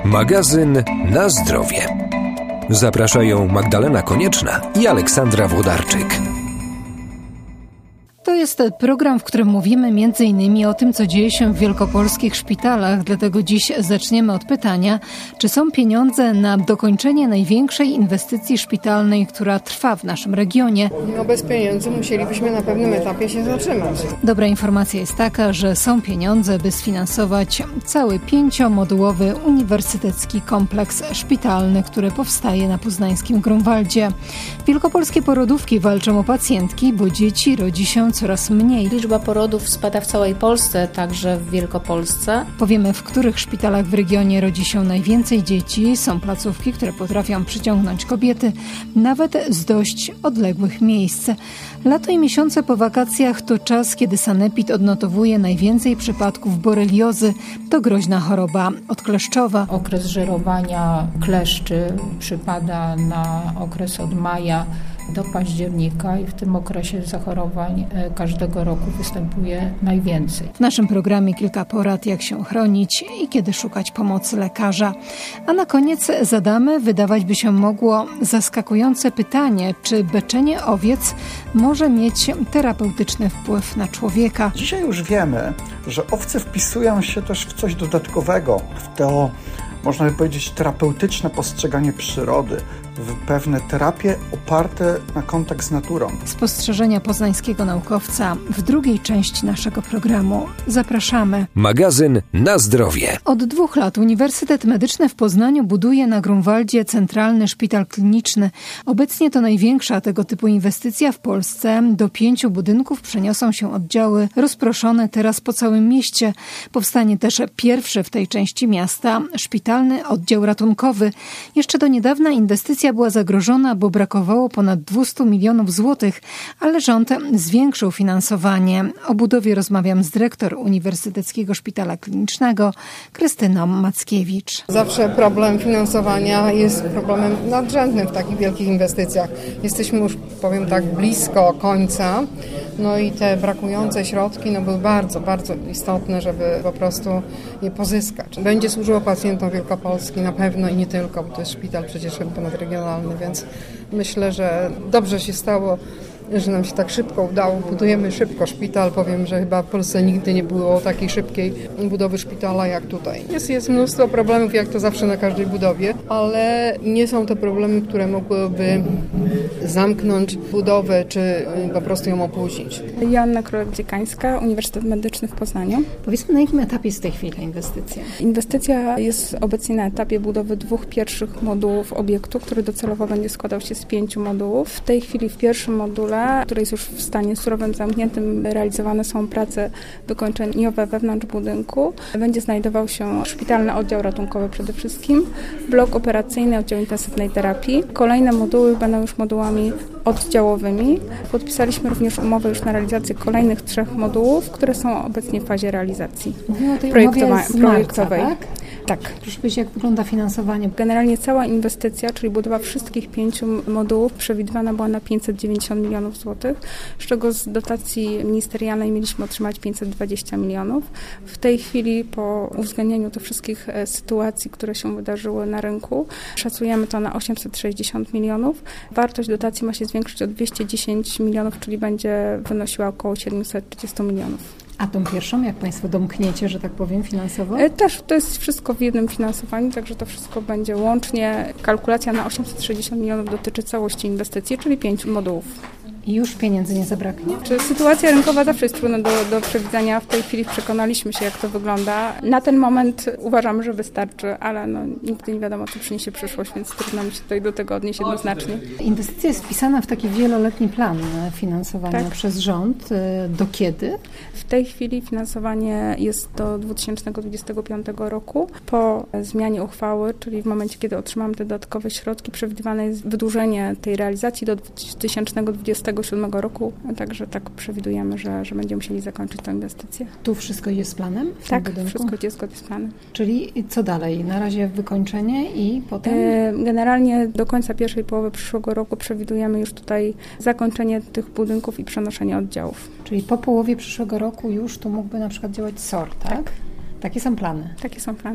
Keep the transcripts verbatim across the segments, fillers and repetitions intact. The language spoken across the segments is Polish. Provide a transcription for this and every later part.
Magazyn na zdrowie. Zapraszają Magdalena Konieczna i Aleksandra Włodarczyk. To jest program, w którym mówimy między innymi o tym, co dzieje się w wielkopolskich szpitalach. Dlatego dziś zaczniemy od pytania, czy są pieniądze na dokończenie największej inwestycji szpitalnej, która trwa w naszym regionie. No bez pieniędzy musielibyśmy na pewnym etapie się zatrzymać. Dobra informacja jest taka, że są pieniądze, by sfinansować cały pięciomodułowy uniwersytecki kompleks szpitalny, który powstaje na poznańskim Grunwaldzie. Wielkopolskie porodówki walczą o pacjentki, bo dzieci rodzi się coraz mniej. Liczba porodów spada w całej Polsce, także w Wielkopolsce. Powiemy, w których szpitalach w regionie rodzi się najwięcej dzieci. Są placówki, które potrafią przyciągnąć kobiety, nawet z dość odległych miejsc. Lato i miesiące po wakacjach to czas, kiedy sanepid odnotowuje najwięcej przypadków boreliozy. To groźna choroba odkleszczowa. Okres żerowania kleszczy przypada na okres od maja do października i w tym okresie zachorowań każdego roku występuje najwięcej. W naszym programie kilka porad, jak się chronić i kiedy szukać pomocy lekarza. A na koniec zadamy, wydawać by się mogło, zaskakujące pytanie, czy beczenie owiec może mieć terapeutyczny wpływ na człowieka. Dzisiaj już wiemy, że owce wpisują się też w coś dodatkowego, w to, można by powiedzieć, terapeutyczne postrzeganie przyrody, w pewne terapie oparte na kontakt z naturą. Spostrzeżenia poznańskiego naukowca w drugiej części naszego programu. Zapraszamy. Magazyn na zdrowie. Od dwóch lat Uniwersytet Medyczny w Poznaniu buduje na Grunwaldzie centralny szpital kliniczny. Obecnie to największa tego typu inwestycja w Polsce. Do pięciu budynków przeniosą się oddziały rozproszone teraz po całym mieście. Powstanie też pierwszy w tej części miasta szpitalny oddział ratunkowy. Jeszcze do niedawna inwestycja była zagrożona, bo brakowało ponad dwieście milionów złotych, ale rząd zwiększył finansowanie. O budowie rozmawiam z dyrektor Uniwersyteckiego Szpitala Klinicznego Krystyną Mackiewicz. Zawsze problem finansowania jest problemem nadrzędnym w takich wielkich inwestycjach. Jesteśmy już, powiem tak, blisko końca. No i te brakujące środki no, były bardzo, bardzo istotne, żeby po prostu je pozyskać. Będzie służyło pacjentom Wielkopolski na pewno i nie tylko, bo to jest szpital przecież ponadregionalny, więc myślę, że dobrze się stało, że nam się tak szybko udało. Budujemy szybko szpital. Powiem, że chyba w Polsce nigdy nie było takiej szybkiej budowy szpitala jak tutaj. Jest, jest mnóstwo problemów, jak to zawsze na każdej budowie, ale nie są to problemy, które mogłyby zamknąć budowę, czy po prostu ją opóźnić. Joanna Królewska, Uniwersytet Medyczny w Poznaniu. Powiedzmy, na jakim etapie jest w tej chwili ta inwestycja? Inwestycja jest obecnie na etapie budowy dwóch pierwszych modułów obiektu, który docelowo będzie składał się z pięciu modułów. W tej chwili w pierwszym module, który jest już w stanie surowym, zamkniętym, realizowane są prace wykończeniowe wewnątrz budynku. Będzie znajdował się szpitalny oddział ratunkowy przede wszystkim, blok operacyjny, oddział intensywnej terapii. Kolejne moduły będą już modułami oddziałowymi. Podpisaliśmy również umowę już na realizację kolejnych trzech modułów, które są obecnie w fazie realizacji Mówimy o tej projektowa- umowie z projektowej. marca, tak? Tak. Proszę powiedzieć, jak wygląda finansowanie? Generalnie cała inwestycja, czyli budowa wszystkich pięciu modułów przewidywana była na pięćset dziewięćdziesiąt milionów złotych, z czego z dotacji ministerialnej mieliśmy otrzymać pięćset dwadzieścia milionów. W tej chwili po uwzględnieniu tych wszystkich sytuacji, które się wydarzyły na rynku, szacujemy to na osiemset sześćdziesiąt milionów. Wartość dotacji ma się zwiększyć o dwieście dziesięć milionów, czyli będzie wynosiła około siedemset trzydzieści milionów. A tą pierwszą, jak Państwo domkniecie, że tak powiem, finansowo? Też to jest wszystko w jednym finansowaniu, także to wszystko będzie łącznie. Kalkulacja na osiemset sześćdziesiąt milionów dotyczy całości inwestycji, czyli pięciu modułów. I już pieniędzy nie zabraknie? Czy sytuacja rynkowa zawsze jest trudna do, do przewidzenia. W tej chwili przekonaliśmy się, jak to wygląda. Na ten moment uważamy, że wystarczy, ale no, nigdy nie wiadomo, co przyniesie przyszłość, więc trudno mi się tutaj do tego odnieść jednoznacznie. Inwestycja jest wpisana w taki wieloletni plan finansowania Tak. przez rząd. Do kiedy? W tej chwili finansowanie jest do dwa tysiące dwudziestego piątego roku. Po zmianie uchwały, czyli w momencie, kiedy otrzymamy te dodatkowe środki, przewidywane jest wydłużenie tej realizacji do dwa tysiące dwudziestego siódmego roku, także tak przewidujemy, że, że będziemy musieli zakończyć tę inwestycję. Tu wszystko idzie z planem? W Tak, tym budynku? wszystko idzie zgodnie z planem. Czyli co dalej? Na razie wykończenie i potem? Generalnie do końca pierwszej połowy przyszłego roku przewidujemy już tutaj zakończenie tych budynków i przenoszenie oddziałów. Czyli po połowie przyszłego roku już tu mógłby na przykład działać S O R, tak? Tak. Takie są plany. Takie są plany.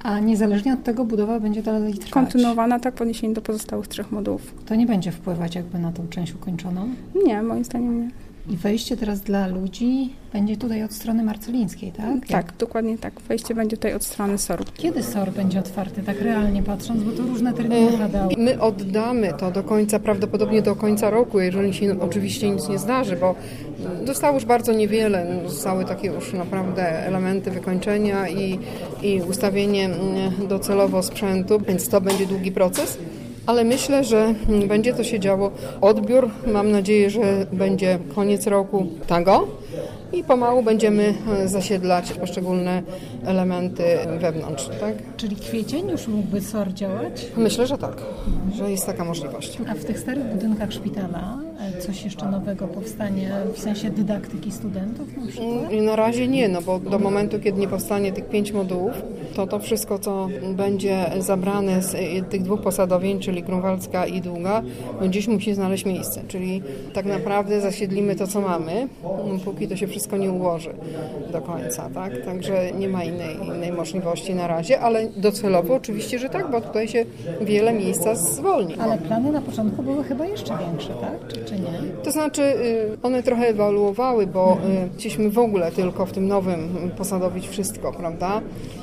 A niezależnie od tego budowa będzie dalej trwać? Kontynuowana, tak, w odniesieniu do pozostałych trzech modułów. To nie będzie wpływać jakby na tą część ukończoną? Nie, moim zdaniem nie. I wejście teraz dla ludzi będzie tutaj od strony marcelińskiej, tak? Tak, Jak? dokładnie tak. Wejście będzie tutaj od strony S O R-u. Kiedy S O R będzie otwarty, tak realnie patrząc, bo to różne terminy padały? My oddamy to do końca, prawdopodobnie do końca roku, jeżeli się no, oczywiście nic nie zdarzy, bo zostało już bardzo niewiele. Zostały takie już naprawdę elementy wykończenia i, i ustawienie docelowo sprzętu, więc to będzie długi proces. Ale myślę, że będzie to się działo. Odbiór, mam nadzieję, że będzie koniec roku tego i pomału będziemy zasiedlać poszczególne elementy wewnątrz. Tak? Czyli kwiecień już mógłby S O R działać? Myślę, że tak, że jest taka możliwość. A w tych starych budynkach szpitala coś jeszcze nowego powstanie w sensie dydaktyki studentów na przykład? I na razie nie, no bo do momentu, kiedy nie powstanie tych pięć modułów, to to wszystko, co będzie zabrane z tych dwóch posadowień, czyli Grunwaldzka i Długa, gdzieś musi znaleźć miejsce. Czyli tak naprawdę zasiedlimy to, co mamy, póki to się wszystko nie ułoży do końca, tak? Także nie ma innej, innej możliwości na razie, ale docelowo oczywiście, że tak, bo tutaj się wiele miejsca zwolni. Ale plany na początku były chyba jeszcze większe, tak? Czy, czy nie? To znaczy one trochę ewoluowały, bo chcieliśmy w ogóle tylko w tym nowym posadowić wszystko, prawda?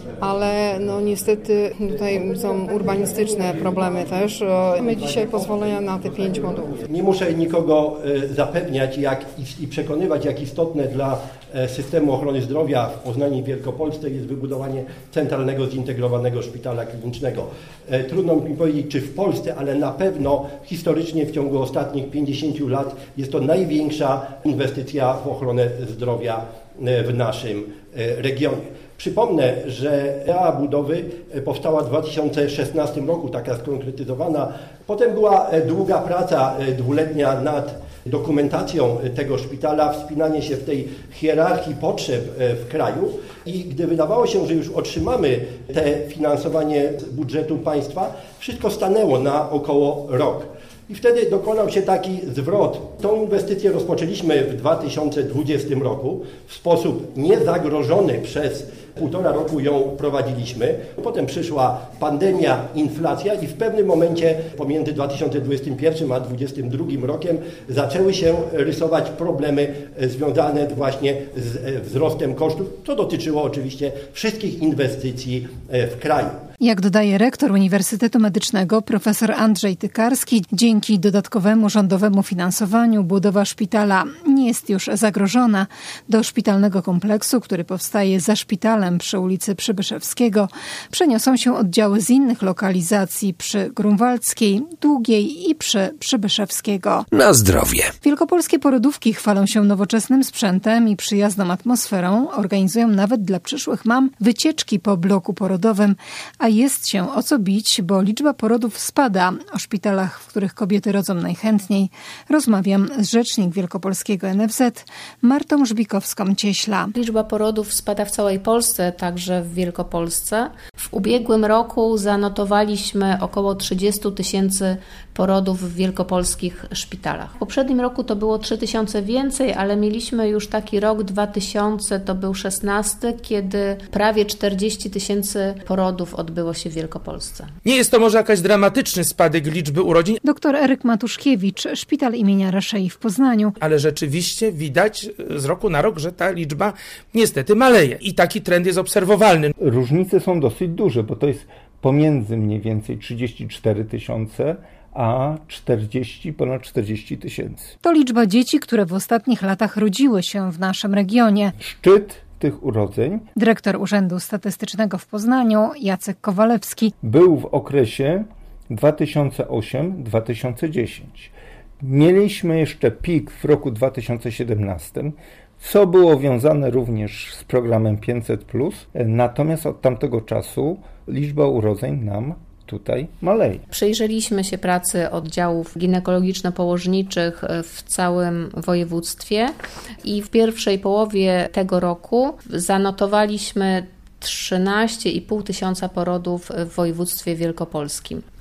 Ale no niestety tutaj są urbanistyczne problemy też. Mamy dzisiaj pozwolenia na te pięć modułów. Nie muszę nikogo zapewniać jak, i przekonywać, jak istotne dla systemu ochrony zdrowia w Poznaniu i Wielkopolsce jest wybudowanie centralnego, zintegrowanego szpitala klinicznego. Trudno mi powiedzieć, czy w Polsce, ale na pewno historycznie w ciągu ostatnich pięćdziesięciu lat jest to największa inwestycja w ochronę zdrowia w naszym regionie. Przypomnę, że idea budowy powstała w dwa tysiące szesnastym roku, taka skonkretyzowana. Potem była długa praca dwuletnia nad dokumentacją tego szpitala, wspinanie się w tej hierarchii potrzeb w kraju i gdy wydawało się, że już otrzymamy te finansowanie z budżetu państwa, wszystko stanęło na około rok. I wtedy dokonał się taki zwrot. Tą inwestycję rozpoczęliśmy w dwa tysiące dwudziestym roku. W sposób niezagrożony przez półtora roku ją prowadziliśmy. Potem przyszła pandemia, inflacja i w pewnym momencie pomiędzy dwa tysiące dwudziestym pierwszym a dwa tysiące dwudziestym drugim rokiem zaczęły się rysować problemy związane właśnie z wzrostem kosztów. To dotyczyło oczywiście wszystkich inwestycji w kraju. Jak dodaje rektor Uniwersytetu Medycznego profesor Andrzej Tykarski, dzięki dodatkowemu rządowemu finansowaniu budowa szpitala nie jest już zagrożona. Do szpitalnego kompleksu, który powstaje za szpitalem przy ulicy Przybyszewskiego, przeniosą się oddziały z innych lokalizacji przy Grunwaldzkiej, Długiej i przy Przybyszewskiego. Na zdrowie. Wielkopolskie porodówki chwalą się nowoczesnym sprzętem i przyjazną atmosferą. Organizują nawet dla przyszłych mam wycieczki po bloku porodowym, a jest się o co bić, bo liczba porodów spada. O szpitalach, w których kobiety rodzą najchętniej, rozmawiam z rzecznik wielkopolskiego N F Z Martą Żbikowską-Cieśla. Liczba porodów spada w całej Polsce, także w Wielkopolsce. W ubiegłym roku zanotowaliśmy około trzydzieści tysięcy porodów w wielkopolskich szpitalach. W poprzednim roku to było trzy tysiące więcej, ale mieliśmy już taki rok dwa tysiące, to był szesnasty, kiedy prawie czterdzieści tysięcy porodów odbyło się w Wielkopolsce. Nie jest to może jakaś dramatyczny spadek liczby urodzin. Doktor Eryk Matuszkiewicz, Szpital imienia Raszei w Poznaniu. Ale rzeczywiście widać z roku na rok, że ta liczba niestety maleje. I taki trend jest obserwowalny. Różnice są dosyć duże, bo to jest pomiędzy mniej więcej trzydzieści cztery tysiące a czterdzieści, ponad czterdzieści tysięcy. To liczba dzieci, które w ostatnich latach rodziły się w naszym regionie. Szczyt tych urodzeń. Dyrektor Urzędu Statystycznego w Poznaniu Jacek Kowalewski był w okresie dwa tysiące ósmy do dwa tysiące dziesiątego. Mieliśmy jeszcze pik w roku dwa tysiące siedemnastym, co było wiązane również z programem pięćset plus, natomiast od tamtego czasu liczba urodzeń nam tutaj maleje. Przyjrzeliśmy się pracy oddziałów ginekologiczno-położniczych w całym województwie i w pierwszej połowie tego roku zanotowaliśmy trzynaście i pół tysiąca porodów w województwie wielkopolskim.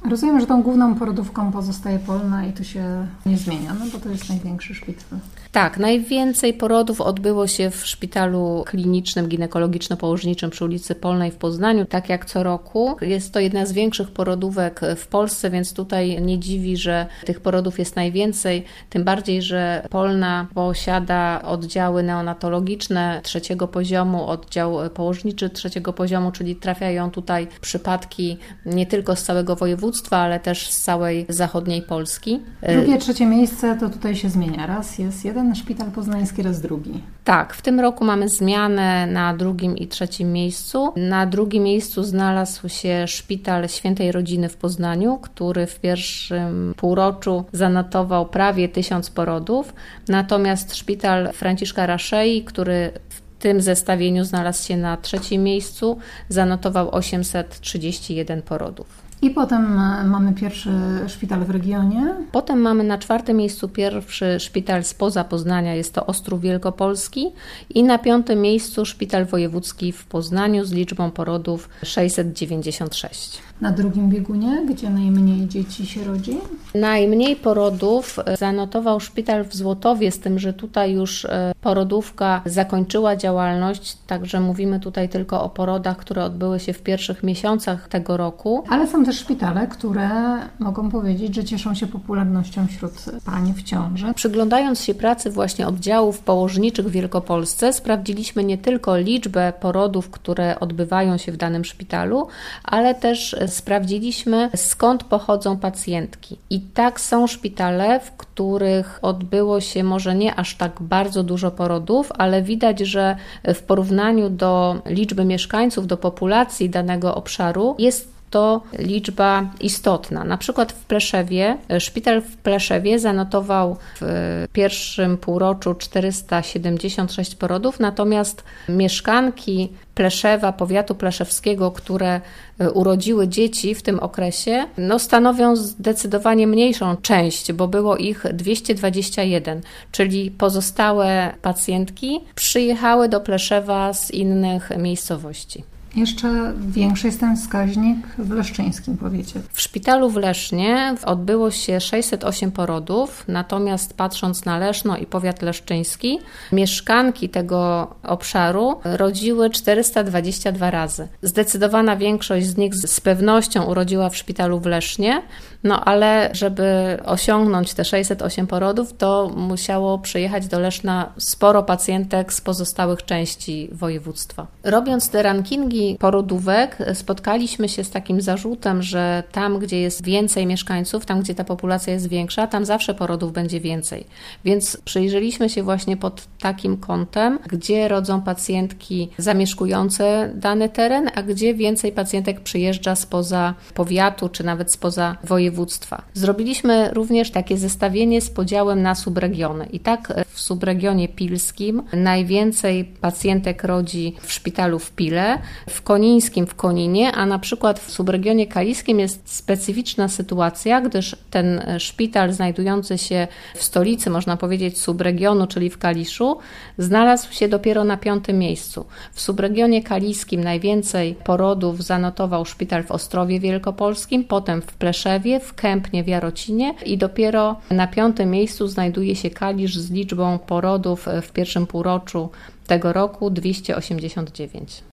Rozumiem, że tą główną porodówką pozostaje Polna i to się nie zmienia, no bo to jest największy szpital. Tak, najwięcej porodów odbyło się w szpitalu klinicznym, ginekologiczno-położniczym przy ulicy Polnej w Poznaniu, tak jak co roku. Jest to jedna z większych porodówek w Polsce, więc tutaj nie dziwi, że tych porodów jest najwięcej, tym bardziej, że Polna posiada oddziały neonatologiczne trzeciego poziomu, oddział położniczy trzeciego poziomu, czyli trafiają tutaj przypadki nie tylko z całego województwa, ale też z całej zachodniej Polski. Drugie, trzecie miejsce to tutaj się zmienia. Raz jest jeden szpital poznański, raz drugi. Tak, w tym roku mamy zmianę na drugim i trzecim miejscu. Na drugim miejscu znalazł się Szpital Świętej Rodziny w Poznaniu, który w pierwszym półroczu zanotował prawie tysiąc porodów. Natomiast Szpital Franciszka Raszei, który w tym zestawieniu znalazł się na trzecim miejscu, zanotował osiemset trzydzieści jeden porodów. I potem mamy pierwszy szpital w regionie. Potem mamy na czwartym miejscu pierwszy szpital spoza Poznania, jest to Ostrów Wielkopolski. I na piątym miejscu szpital wojewódzki w Poznaniu z liczbą porodów sześćset dziewięćdziesiąt sześć. Na drugim biegunie, gdzie najmniej dzieci się rodzi? Najmniej porodów zanotował szpital w Złotowie, z tym, że tutaj już porodówka zakończyła działalność, także mówimy tutaj tylko o porodach, które odbyły się w pierwszych miesiącach tego roku. Ale są też szpitale, które mogą powiedzieć, że cieszą się popularnością wśród pań w ciąży. Przyglądając się pracy właśnie oddziałów położniczych w Wielkopolsce, sprawdziliśmy nie tylko liczbę porodów, które odbywają się w danym szpitalu, ale też sprawdziliśmy, skąd pochodzą pacjentki. I tak są szpitale, w których odbyło się może nie aż tak bardzo dużo porodów, ale widać, że w porównaniu do liczby mieszkańców, do populacji danego obszaru jest to liczba istotna. Na przykład w Pleszewie, szpital w Pleszewie zanotował w pierwszym półroczu czterysta siedemdziesiąt sześć porodów, natomiast mieszkanki Pleszewa, powiatu pleszewskiego, które urodziły dzieci w tym okresie, no stanowią zdecydowanie mniejszą część, bo było ich dwieście dwadzieścia jeden, czyli pozostałe pacjentki przyjechały do Pleszewa z innych miejscowości. Jeszcze większy jest ten wskaźnik w Leszczyńskim powiecie. W szpitalu w Lesznie odbyło się sześćset osiem porodów, natomiast patrząc na Leszno i powiat leszczyński, mieszkanki tego obszaru rodziły czterysta dwadzieścia dwa razy. Zdecydowana większość z nich z pewnością urodziła w szpitalu w Lesznie, no ale żeby osiągnąć te sześćset osiem porodów, to musiało przyjechać do Leszna sporo pacjentek z pozostałych części województwa. Robiąc te rankingi porodówek, spotkaliśmy się z takim zarzutem, że tam, gdzie jest więcej mieszkańców, tam, gdzie ta populacja jest większa, tam zawsze porodów będzie więcej. Więc przyjrzeliśmy się właśnie pod takim kątem, gdzie rodzą pacjentki zamieszkujące dany teren, a gdzie więcej pacjentek przyjeżdża spoza powiatu, czy nawet spoza województwa. Zrobiliśmy również takie zestawienie z podziałem na subregiony. I tak w subregionie pilskim najwięcej pacjentek rodzi w szpitalu w Pile, w Konińskim w Koninie, a na przykład w subregionie kaliskim jest specyficzna sytuacja, gdyż ten szpital znajdujący się w stolicy, można powiedzieć, subregionu, czyli w Kaliszu, znalazł się dopiero na piątym miejscu. W subregionie kaliskim najwięcej porodów zanotował szpital w Ostrowie Wielkopolskim, potem w Pleszewie, w Kępnie w Jarocinie i dopiero na piątym miejscu znajduje się Kalisz z liczbą porodów w pierwszym półroczu tego roku dwieście osiemdziesiąt dziewięć.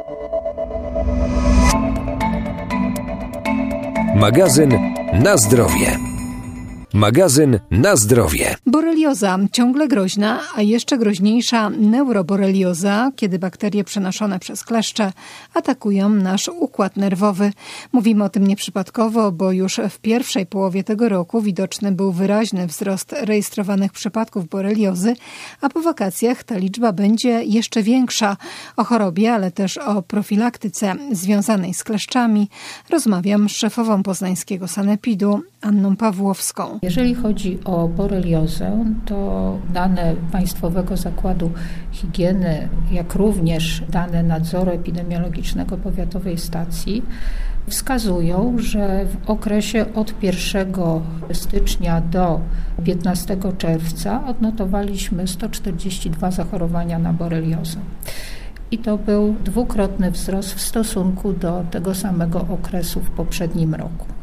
Magazyn na zdrowie. Magazyn na zdrowie. Borelioza, ciągle groźna, a jeszcze groźniejsza neuroborelioza, kiedy bakterie przenoszone przez kleszcze atakują nasz układ nerwowy. Mówimy o tym nieprzypadkowo, bo już w pierwszej połowie tego roku widoczny był wyraźny wzrost rejestrowanych przypadków boreliozy, a po wakacjach ta liczba będzie jeszcze większa. O chorobie, ale też o profilaktyce związanej z kleszczami rozmawiam z szefową poznańskiego sanepidu, Anną Pawłowską. Jeżeli chodzi o boreliozę, to dane Państwowego Zakładu Higieny, jak również dane nadzoru epidemiologicznego powiatowej stacji wskazują, że w okresie od pierwszego stycznia do piętnastego czerwca odnotowaliśmy sto czterdzieści dwa zachorowania na boreliozę. I to był dwukrotny wzrost w stosunku do tego samego okresu w poprzednim roku.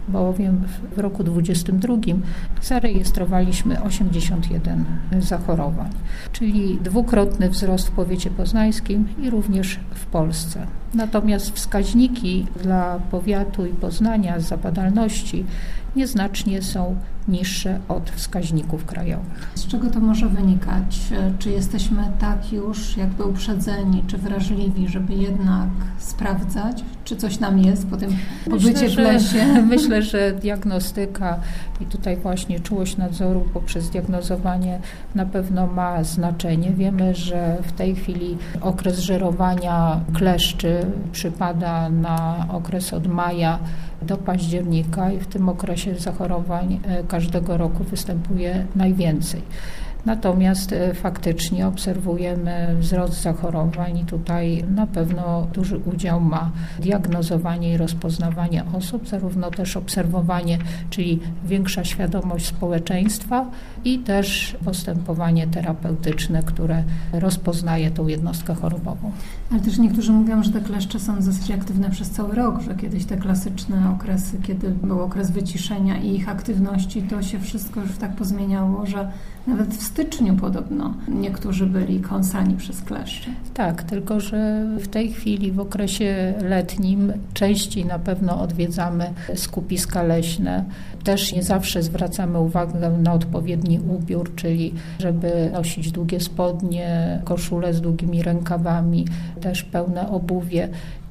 bowiem w roku dwudziestym drugim zarejestrowaliśmy osiemdziesiąt jeden zachorowań, czyli dwukrotny wzrost w powiecie poznańskim i również w Polsce. Natomiast wskaźniki dla powiatu i Poznania z zapadalności nieznacznie są niższe od wskaźników krajowych. Z czego to może wynikać? Czy jesteśmy tak już jakby uprzedzeni, czy wrażliwi, żeby jednak sprawdzać, czy coś nam jest po tym pobycie Myślę, w lesie? Że, myślę, że diagnostyka i tutaj właśnie czułość nadzoru poprzez diagnozowanie na pewno ma znaczenie. Wiemy, że w tej chwili okres żerowania kleszczy przypada na okres od maja do października i w tym okresie zachorowań każdego roku występuje najwięcej. Natomiast faktycznie obserwujemy wzrost zachorowań i tutaj na pewno duży udział ma diagnozowanie i rozpoznawanie osób, zarówno też obserwowanie, czyli większa świadomość społeczeństwa i też postępowanie terapeutyczne, które rozpoznaje tą jednostkę chorobową. Ale też niektórzy mówią, że te kleszcze są w zasadzie aktywne przez cały rok, że kiedyś te klasyczne okresy, kiedy był okres wyciszenia i ich aktywności, to się wszystko już tak pozmieniało, że nawet w styczniu podobno niektórzy byli kąsani przez kleszcze. Tak, tylko że w tej chwili w okresie letnim częściej na pewno odwiedzamy skupiska leśne. Też nie zawsze zwracamy uwagę na odpowiedni ubiór, czyli żeby nosić długie spodnie, koszule z długimi rękawami, też pełne obuwie.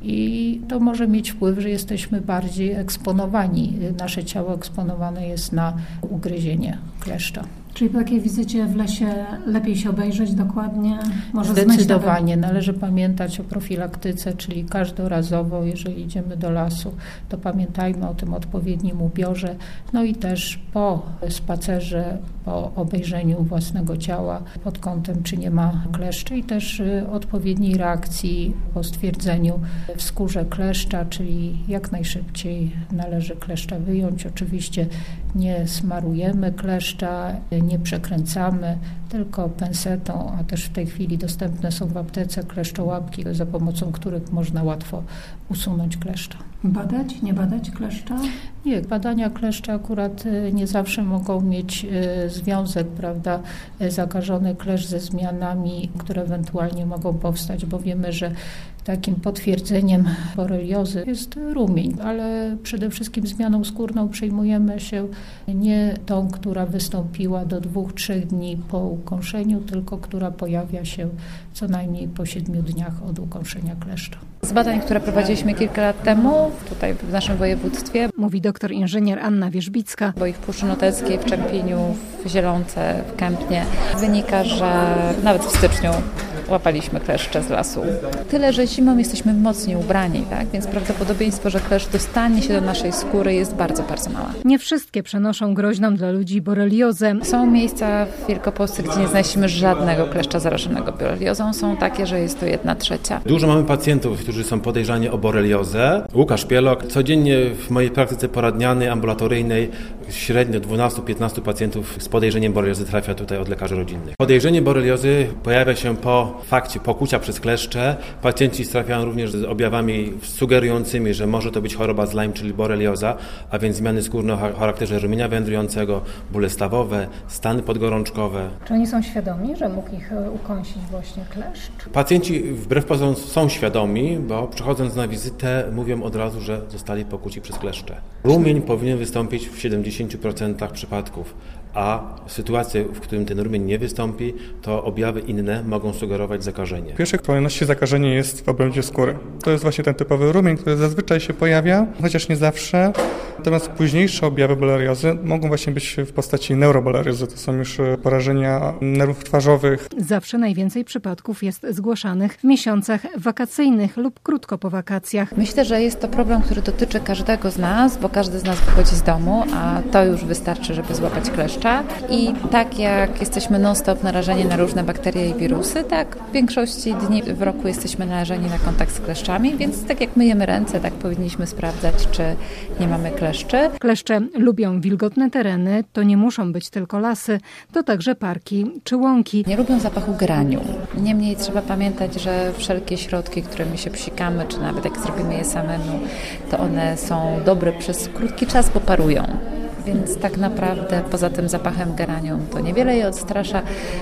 I to może mieć wpływ, że jesteśmy bardziej eksponowani. Nasze ciało eksponowane jest na ugryzienie kleszcza. Czyli po takiej wizycie w lesie lepiej się obejrzeć dokładnie? Może Zdecydowanie. Należy pamiętać o profilaktyce, czyli każdorazowo, jeżeli idziemy do lasu, to pamiętajmy o tym odpowiednim ubiorze. No i też po spacerze, po obejrzeniu własnego ciała pod kątem, czy nie ma kleszczy i też odpowiedniej reakcji po stwierdzeniu w skórze kleszcza, czyli jak najszybciej należy kleszcza wyjąć. Oczywiście nie smarujemy kleszcza, nie przekręcamy, tylko pensetą, a też w tej chwili dostępne są w aptece kleszczołapki, za pomocą których można łatwo usunąć kleszcza. Badać, nie badać kleszcza? Nie, badania kleszcza akurat nie zawsze mogą mieć związek, prawda, zakażony kleszcz ze zmianami, które ewentualnie mogą powstać, bo wiemy, że takim potwierdzeniem boreliozy jest rumień, ale przede wszystkim zmianą skórną przejmujemy się nie tą, która wystąpiła do dwóch, trzech dni po ukąszeniu, tylko która pojawia się co najmniej po siedmiu dniach od ukąszenia kleszcza. Z badań, które prowadziliśmy kilka lat temu tutaj w naszym województwie, mówi doktor inżynier Anna Wierzbicka, bo i w Puszczy Noteckiej, w Czempieniu, w Zielonce, w Kępnie, wynika, że nawet w styczniu łapaliśmy kleszcze z lasu. Tyle, że zimą jesteśmy mocniej ubrani, tak? Więc prawdopodobieństwo, że kleszcz dostanie się do naszej skóry jest bardzo, bardzo małe. Nie wszystkie przenoszą groźną dla ludzi boreliozę. Są miejsca w Wielkopolsce, gdzie nie znaleźliśmy żadnego kleszcza zarażonego boreliozą. Są takie, że jest to jedna trzecia. Dużo mamy pacjentów, którzy są podejrzani o boreliozę. Łukasz Pielok. Codziennie w mojej praktyce poradnianej, ambulatoryjnej średnio dwanaście do piętnastu pacjentów z podejrzeniem boreliozy trafia tutaj od lekarzy rodzinnych. Podejrzenie boreliozy pojawia się po fakcie pokucia przez kleszcze. Pacjenci trafiają również z objawami sugerującymi, że może to być choroba z Lyme, czyli borelioza, a więc zmiany skórne o charakterze rumienia wędrującego, bóle stawowe, stany podgorączkowe. Czy oni są świadomi, że mógł ich ukąsić właśnie kleszcz? Pacjenci wbrew pozorom są świadomi, bo przychodząc na wizytę mówią od razu, że zostali pokuci przez kleszcze. Rumień powinien wystąpić w siedemdziesięciu procentach przypadków, a sytuacje, w którym ten rumień nie wystąpi, to objawy inne mogą sugerować zakażenie. W pierwszej kolejności zakażenie jest w obrębie skóry. To jest właśnie ten typowy rumień, który zazwyczaj się pojawia, chociaż nie zawsze. Natomiast późniejsze objawy boreliozy mogą właśnie być w postaci neuroboreliozy. To są już porażenia nerwów twarzowych. Zawsze najwięcej przypadków jest zgłaszanych w miesiącach wakacyjnych lub krótko po wakacjach. Myślę, że jest to problem, który dotyczy każdego z nas, bo każdy z nas wychodzi z domu, a to już wystarczy, żeby złapać kleszcza. kleszcza i tak jak jesteśmy non-stop narażeni na różne bakterie i wirusy, tak w większości dni w roku jesteśmy narażeni na kontakt z kleszczami, więc tak jak myjemy ręce, tak powinniśmy sprawdzać, czy nie mamy kleszczy. Kleszcze lubią wilgotne tereny, to nie muszą być tylko lasy, to także parki czy łąki. Nie lubią zapachu geranium. Niemniej trzeba pamiętać, że wszelkie środki, którymi się psikamy, czy nawet jak zrobimy je samemu, to one są dobre przez krótki czas, bo parują. Więc tak naprawdę poza tym zapachem geranium to niewiele je odstrasza.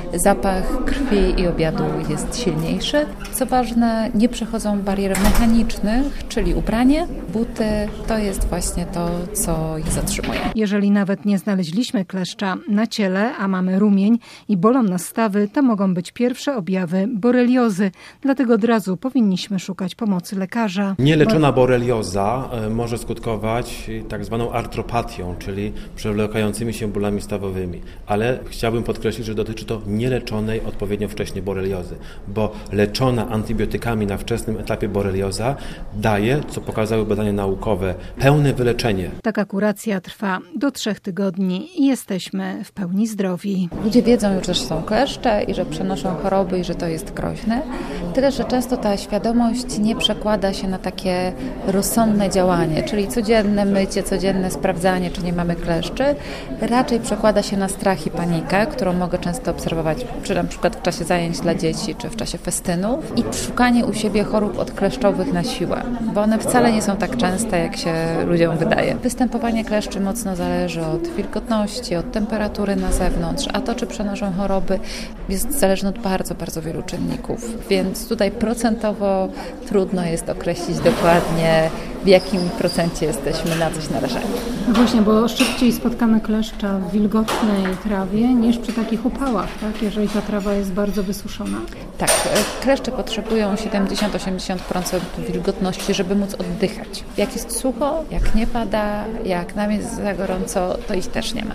Zapach krwi i obiadu jest silniejszy. Co ważne, nie przechodzą barier mechanicznych, czyli ubranie, buty. To jest właśnie to, co ich zatrzymuje. Jeżeli nawet nie znaleźliśmy kleszcza na ciele, a mamy rumień i bolą nas stawy, to mogą być pierwsze objawy boreliozy. Dlatego od razu powinniśmy szukać pomocy lekarza. Nieleczona borelioza może skutkować tak zwaną artropatią, czyli przewlekającymi się bólami stawowymi. Ale chciałbym podkreślić, że dotyczy to nieleczonej odpowiednio wcześnie boreliozy, bo leczona antybiotykami na wczesnym etapie borelioza daje, co pokazały badania naukowe, pełne wyleczenie. Taka kuracja trwa do trzech tygodni i jesteśmy w pełni zdrowi. Ludzie wiedzą już, że są kleszcze i że przenoszą choroby i że to jest groźne. Tyle, że często ta świadomość nie przekłada się na takie rozsądne działanie, czyli codzienne mycie, codzienne sprawdzanie, czy nie mamy kleszczy. Raczej przekłada się na strach i panikę, którą mogę często obserwować przy na przykład w czasie zajęć dla dzieci, czy w czasie festynów i szukanie u siebie chorób odkleszczowych na siłę, bo one wcale nie są tak częste, jak się ludziom wydaje. Występowanie kleszczy mocno zależy od wilgotności, od temperatury na zewnątrz, a to, czy przenoszą choroby, jest zależne od bardzo, bardzo wielu czynników, więc tutaj procentowo trudno jest określić dokładnie, w jakim procencie jesteśmy na coś narażeni. Właśnie, bo szybciej spotkamy kleszcza w wilgotnej trawie niż przy takich upałach, tak? Jeżeli ta trawa jest bardzo wysuszona. Tak, kleszcze potrzebują siedemdziesiąt do osiemdziesięciu procent wilgotności, żeby móc oddychać. Jak jest sucho, jak nie pada, jak nam jest za gorąco, to ich też nie ma.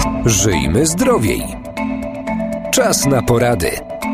Żyjmy zdrowiej. Czas na porady.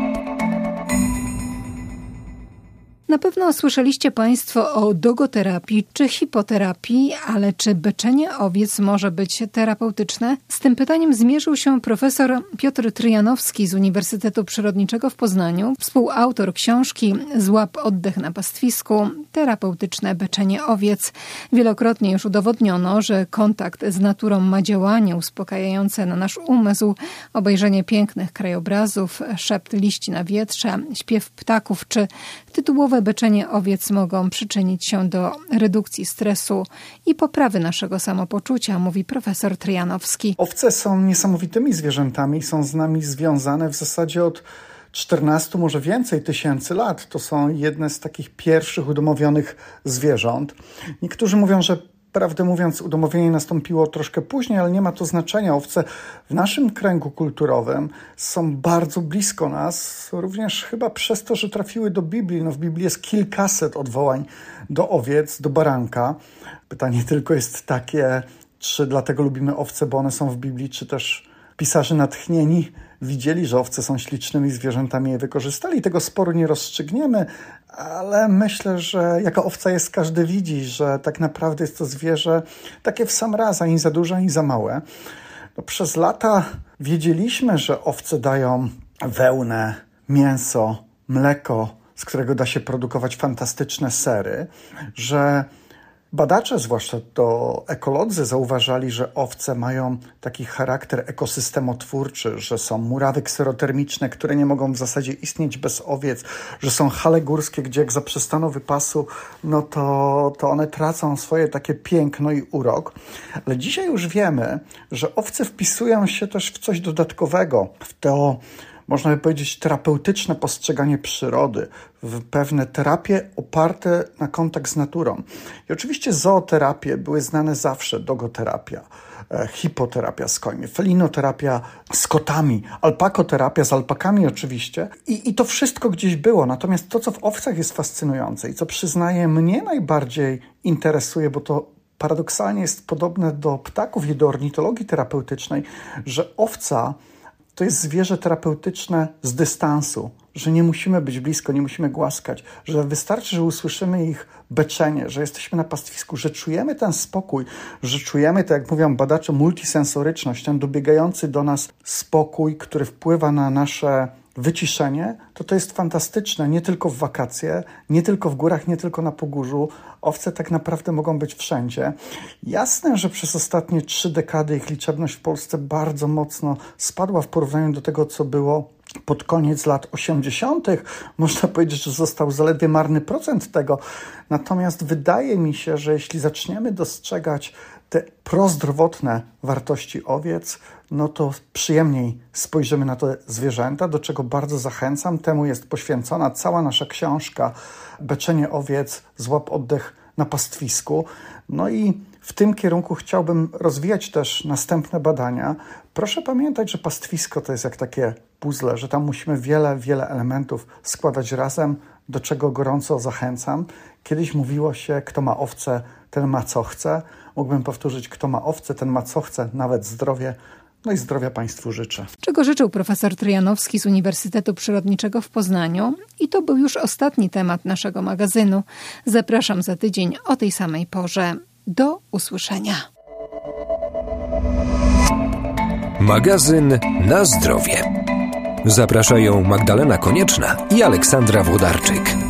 Na pewno słyszeliście Państwo o dogoterapii czy hipoterapii, ale czy beczenie owiec może być terapeutyczne? Z tym pytaniem zmierzył się profesor Piotr Tryjanowski z Uniwersytetu Przyrodniczego w Poznaniu, współautor książki Złap oddech na pastwisku – terapeutyczne beczenie owiec. Wielokrotnie już udowodniono, że kontakt z naturą ma działanie uspokajające na nasz umysł, obejrzenie pięknych krajobrazów, szept liści na wietrze, śpiew ptaków czy tytułowe beczenie owiec mogą przyczynić się do redukcji stresu i poprawy naszego samopoczucia, mówi profesor Tryjanowski. Owce są niesamowitymi zwierzętami, są z nami związane w zasadzie od czternastu, może więcej tysięcy lat. To są jedne z takich pierwszych udomowionych zwierząt. Niektórzy mówią, że prawdę mówiąc, udomowienie nastąpiło troszkę później, ale nie ma to znaczenia. Owce w naszym kręgu kulturowym są bardzo blisko nas, również chyba przez to, że trafiły do Biblii. No w Biblii jest kilkaset odwołań do owiec, do baranka. Pytanie tylko jest takie, czy dlatego lubimy owce, bo one są w Biblii, czy też pisarze natchnieni widzieli, że owce są ślicznymi zwierzętami i je wykorzystali. Tego sporu nie rozstrzygniemy, ale myślę, że jaka owca jest, każdy widzi, że tak naprawdę jest to zwierzę takie w sam raz, ani za duże, ani za małe. No, przez lata wiedzieliśmy, że owce dają wełnę, mięso, mleko, z którego da się produkować fantastyczne sery, że badacze, zwłaszcza to ekolodzy, zauważali, że owce mają taki charakter ekosystemotwórczy, że są murawy kserotermiczne, które nie mogą w zasadzie istnieć bez owiec, że są hale górskie, gdzie jak zaprzestano wypasu, no to, to one tracą swoje takie piękno i urok. Ale dzisiaj już wiemy, że owce wpisują się też w coś dodatkowego, w to, można by powiedzieć, terapeutyczne postrzeganie przyrody, w pewne terapie oparte na kontakt z naturą. I oczywiście zooterapie były znane zawsze, dogoterapia, hipoterapia z końmi, felinoterapia z kotami, alpakoterapia z alpakami oczywiście. I, I to wszystko gdzieś było. Natomiast to, co w owcach jest fascynujące i co przyznaję mnie najbardziej interesuje, bo to paradoksalnie jest podobne do ptaków i do ornitologii terapeutycznej, że owca to jest zwierzę terapeutyczne z dystansu, że nie musimy być blisko, nie musimy głaskać, że wystarczy, że usłyszymy ich beczenie, że jesteśmy na pastwisku, że czujemy ten spokój, że czujemy, tak jak mówią badacze, multisensoryczność, ten dobiegający do nas spokój, który wpływa na nasze wyciszenie, to to jest fantastyczne, nie tylko w wakacje, nie tylko w górach, nie tylko na Pogórzu. Owce tak naprawdę mogą być wszędzie. Jasne, że przez ostatnie trzy dekady ich liczebność w Polsce bardzo mocno spadła w porównaniu do tego, co było pod koniec lat osiemdziesiątych. Można powiedzieć, że został zaledwie marny procent tego. Natomiast wydaje mi się, że jeśli zaczniemy dostrzegać te prozdrowotne wartości owiec, no to przyjemniej spojrzymy na te zwierzęta, do czego bardzo zachęcam. Temu jest poświęcona cała nasza książka Beczenie owiec, złap oddech na pastwisku. No i w tym kierunku chciałbym rozwijać też następne badania. Proszę pamiętać, że pastwisko to jest jak takie puzzle, że tam musimy wiele, wiele elementów składać razem, do czego gorąco zachęcam. Kiedyś mówiło się, kto ma owce, ten ma co chce. Mógłbym powtórzyć, kto ma owce, ten ma co chce, nawet zdrowie. No i zdrowia Państwu życzę. Czego życzył profesor Tryjanowski z Uniwersytetu Przyrodniczego w Poznaniu. I to był już ostatni temat naszego magazynu. Zapraszam za tydzień o tej samej porze. Do usłyszenia. Magazyn na zdrowie. Zapraszają Magdalena Konieczna i Aleksandra Włodarczyk.